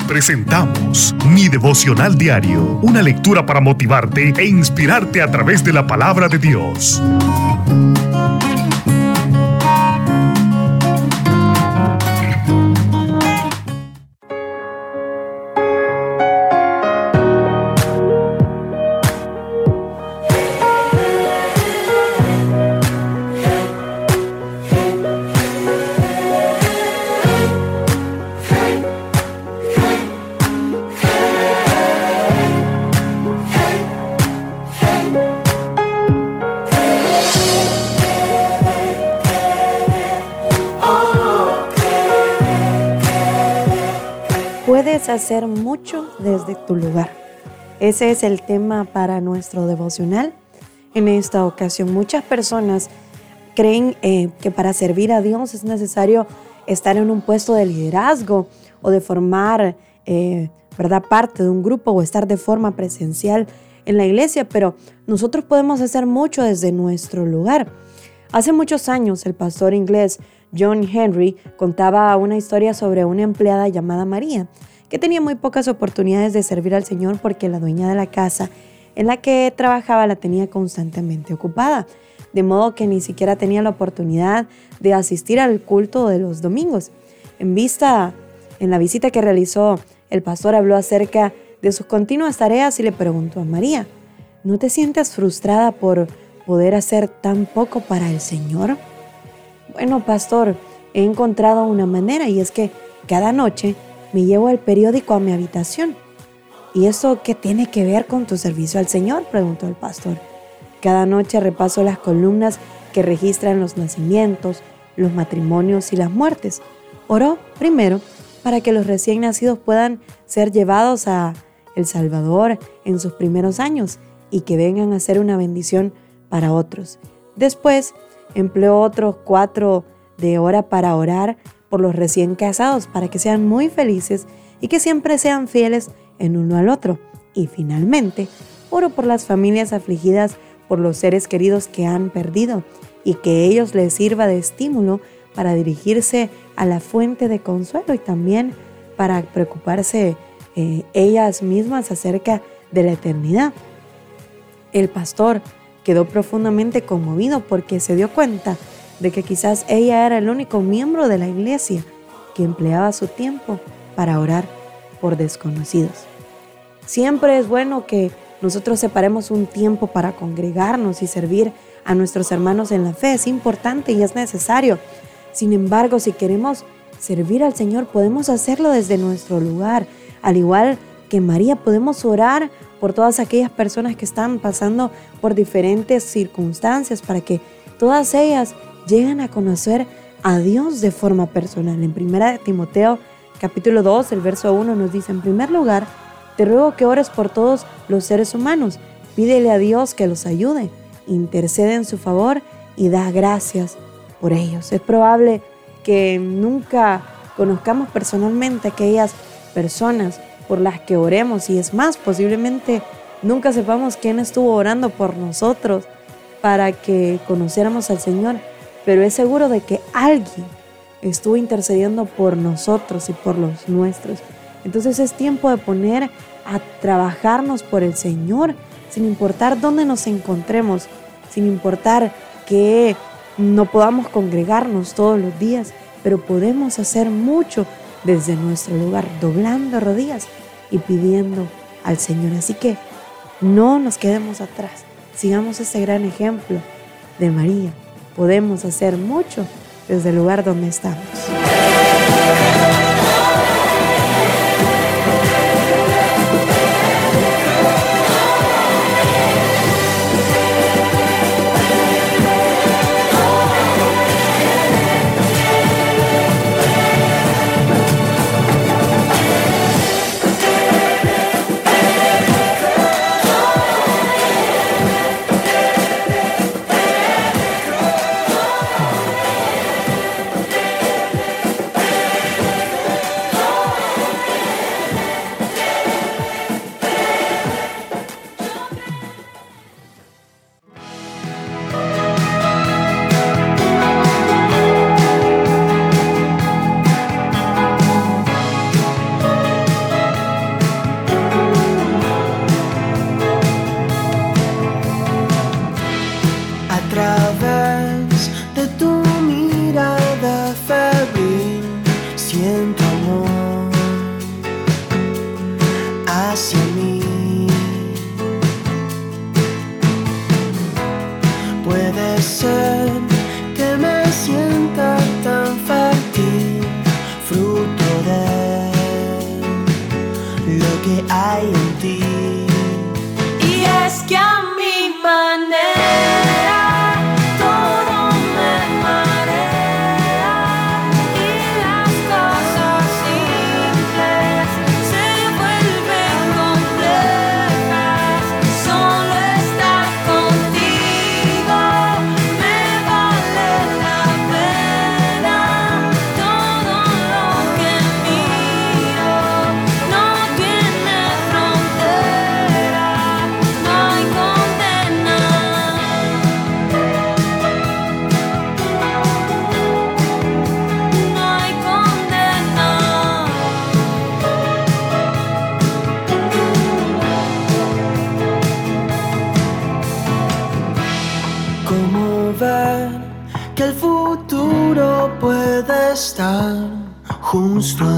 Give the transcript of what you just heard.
Presentamos Mi Devocional Diario, una lectura para motivarte e inspirarte a través de la palabra de Dios. Puedes hacer mucho desde tu lugar. Ese es el tema para nuestro devocional. En esta ocasión, muchas personas creen que para servir a Dios es necesario estar en un puesto de liderazgo o de formar parte de un grupo o estar de forma presencial en la iglesia, pero nosotros podemos hacer mucho desde nuestro lugar. Hace muchos años, el pastor inglés John Henry contaba una historia sobre una empleada llamada María, que tenía muy pocas oportunidades de servir al Señor porque la dueña de la casa en la que trabajaba la tenía constantemente ocupada, de modo que ni siquiera tenía la oportunidad de asistir al culto de los domingos. En la visita que realizó, el pastor habló acerca de sus continuas tareas y le preguntó a María: ¿no te sientes frustrada por poder hacer tan poco para el Señor? Bueno, pastor, he encontrado una manera, y es que cada noche me llevo el periódico a mi habitación. ¿Y eso qué tiene que ver con tu servicio al Señor?, preguntó el pastor. Cada noche repaso las columnas que registran los nacimientos, los matrimonios y las muertes. Oro primero para que los recién nacidos puedan ser llevados a El Salvador en sus primeros años y que vengan a ser una bendición para otros. Después, empleo otros 4 de hora para orar por los recién casados para que sean muy felices y que siempre sean fieles en uno al otro. Y finalmente, oro por las familias afligidas por los seres queridos que han perdido y que ellos les sirva de estímulo para dirigirse a la fuente de consuelo y también para preocuparse ellas mismas acerca de la eternidad. El pastor quedó profundamente conmovido porque se dio cuenta de que quizás ella era el único miembro de la iglesia que empleaba su tiempo para orar por desconocidos. Siempre es bueno que nosotros separemos un tiempo para congregarnos y servir a nuestros hermanos en la fe. Es importante y es necesario. Sin embargo, si queremos servir al Señor, podemos hacerlo desde nuestro lugar. Al igual que María, podemos orar por todas aquellas personas que están pasando por diferentes circunstancias para que todas ellas lleguen a conocer a Dios de forma personal. En 1 Timoteo capítulo 2, el verso 1 nos dice: en primer lugar, te ruego que ores por todos los seres humanos. Pídele a Dios que los ayude, intercede en su favor y da gracias por ellos. Es probable que nunca conozcamos personalmente a aquellas personas por las que oremos, y es más, posiblemente nunca sepamos quién estuvo orando por nosotros para que conociéramos al Señor, pero es seguro de que alguien estuvo intercediendo por nosotros y por los nuestros. Entonces es tiempo de poner a trabajarnos por el Señor, sin importar dónde nos encontremos, sin importar que no podamos congregarnos todos los días, pero podemos hacer mucho desde nuestro lugar, doblando rodillas y pidiendo al Señor. Así que no nos quedemos atrás, sigamos ese gran ejemplo de María. Podemos hacer mucho desde el lugar donde estamos. amor hacia mí. Puede ser que me sienta tan fértil, fruto de lo que hay en ti. Y es que a mi manera todo me marea y las cosas simples se vuelven complejas. Solo estar contigo me vale la pena. Todo lo que miro no tiene frontera, no hay condena. No hay condena. ¿Cómo ver que el futuro puede estar justo